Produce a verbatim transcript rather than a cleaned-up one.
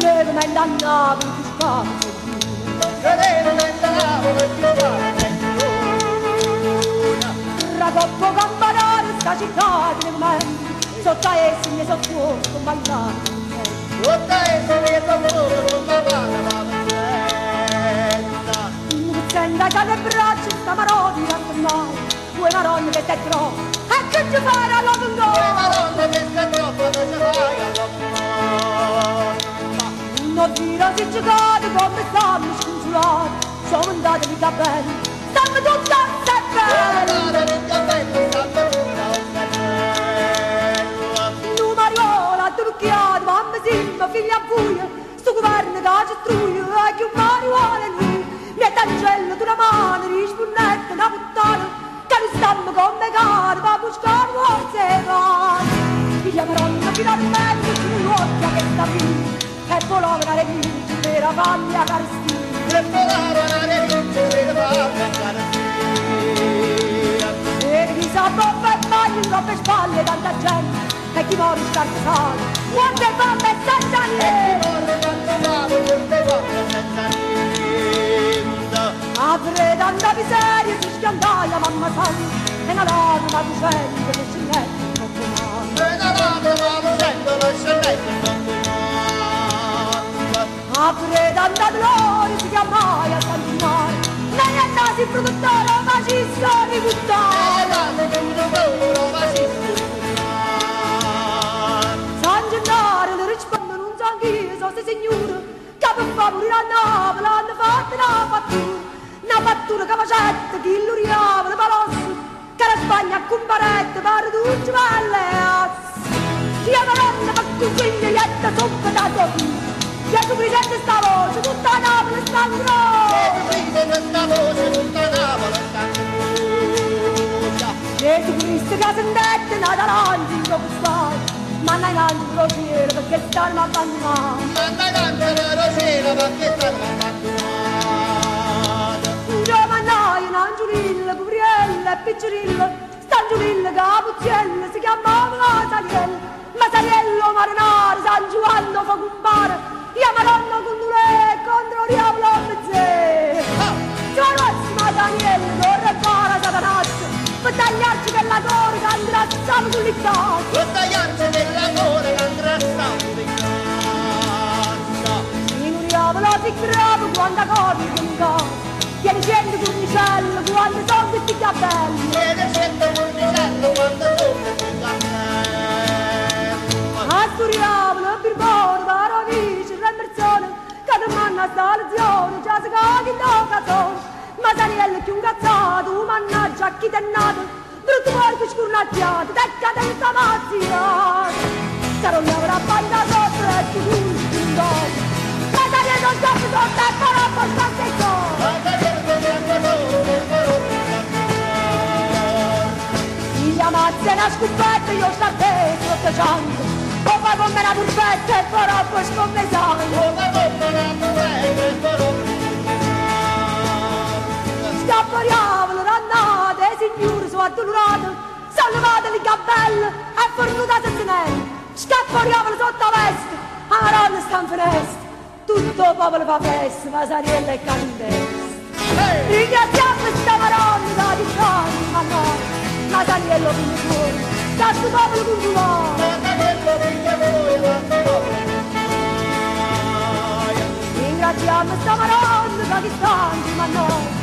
dicevo ma indannavo più spazio Credevo che andavo per più spazio Ragoppo campanare sta città di momenti sotto a essi mi sono fuoco con ballare Sotto a essi mi sono fuoco con ballare ma mi senta che le braccia sta maroni a tornare due maroni che te troppo e che ci fai all'open door due maroni che te troppo che ci fai all'open door non tiro si giocate come stanno scongiurati sono andati di capelli stanno tutti a seppelli sono andati di capelli stanno tutti a seppelli Numariola, Turchiati, mamma Simba, figlia buia sto governo che ci struia e che un mariuola è lui niente angello, tu una mano, rispunnetta, una puttana che non stanno come cari va a buscare forze e cari figlia maronna, finalmente su un'occhia che sta qui e volava una legge per la famiglia carestia e volava una legge per la famiglia carestia e chi sa bomba e bagno troppe spalle tanta gente e chi muore scarpe sale quante bombe senza e niente chi muore quanto male quante bombe senza niente apre tanta miseria si schiantaia mamma santa e una lacrima lucente che ci mette troppo male e una lacrima lucente che ci mette troppo male apre tanta dolore si chiamaia a sanguinare nei è nasi il produttore ma ci sono i e buttare date che un lavoro ma ci sta San Gennaro le rispondono un sanghino so se signore che per far morire a Napoli hanno fatto una fattura una fattura che facette chi l'uriava le palosse che la Spagna a comparette pare tutti valle chi ha maronna ma con quindi lietta sopra da sopra Gesù Cristo sta voce tutta Napoli sta in Gesù Cristo questa voce tutta Napoli sta in Gesù Cristo che sentette nata l'angelo dopo stai ma non è l'angelo cielo perché stanno abbandonati ma non l'angelo cielo perché stanno abbandonati Giovannaio, un angiolillo, Gabriella e Piccirillo St'angiolillo che a Puzziello si chiamava Saliello ma Saliello marinare, San Giovanni fa compare io Madonna con due contro il diavolo mezzè Giovanissima Daniele, corre fare Satanazzo per tagliarci per la cuore che andrà a sangue con l'Italia per tagliarci per la cuore che andrà a sangue in casa in un diavolo si grava quando corri con il cuore Tieni cento cornicello quando sono questi capelli Tieni cento cornicello quando sono questi capelli A Sturiavolo, Birbone, Varonici, Rendersone Che domani a sta lezione già si caghi in occasione Ma Saniello più incazzato, mannaggia a chi t'è nato Brutto porco scurnacchiato, te cadenza mazziato Sarò io avrà banda sotto e tu gusti un dopo Ma Saniello non capo sotto e farà abbastanza il cuore Figlia mazza una scoppetta io sta peso sotto cianco O fai con me una turbetta e farò poi scommesare O fai con me una turbetta e farò Scapporiavolo, rannate, e signori sono addolorate Salvate le cappelle e fornuta sessinelli Scapporiavolo sotto la veste, a Maronna sta in finestra Tutto il popolo fa festa, ma Sariella è candesta Ringraziamo questa Maronna da di fuori, ma no Ma Sariello viene fuori, da sto popolo con tu Ma Sariello viene fuori, da sto popolo Ringraziamo questa Maronna da di fuori, ma no